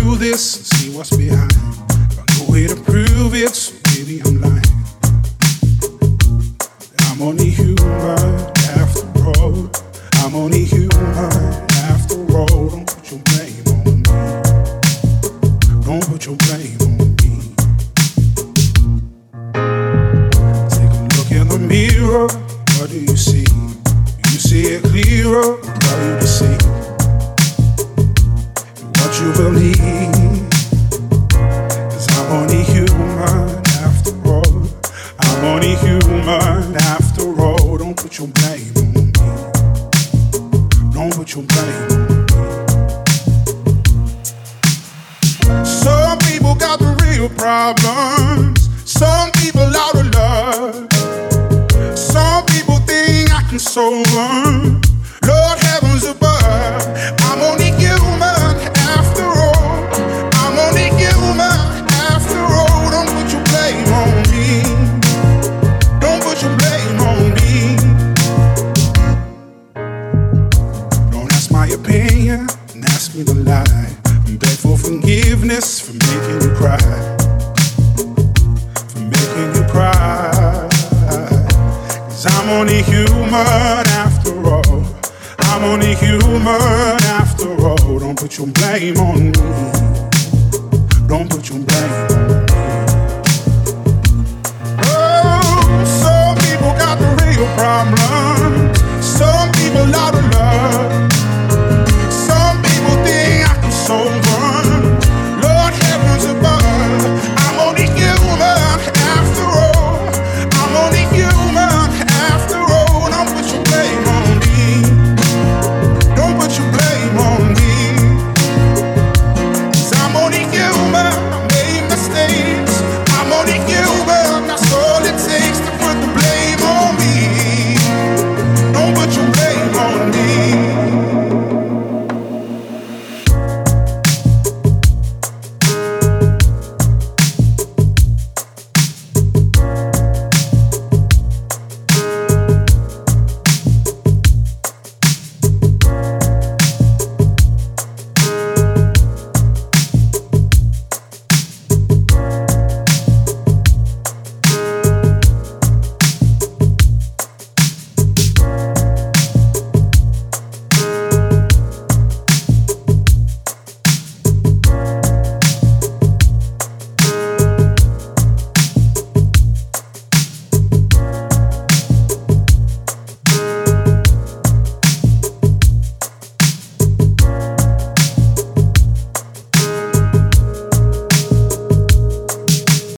through this and see what's behind. Got no way to prove it, so maybe I'm lying. I'm only human after all. I'm only human after all. Don't put your blame on me. Don't put your blame on me. Take a look in the mirror. What do you see? You see it clearer. Are you deceived? What you believe? 'Cause I'm only human after all. I'm only human after all. Don't put your blame on me. Don't put your blame on me. Some people got the real problems. Some people out of love. Some people think I can solve them. Lord heavens above, I'm only human after all. I'm only human after all. Don't put your blame on me. Don't put your blame on me. Don't ask my opinion and ask me to lie. And beg for forgiveness for making you cry. For making you cry. 'Cause I'm only human after all. I'm only human after all. Don't put your blame on me.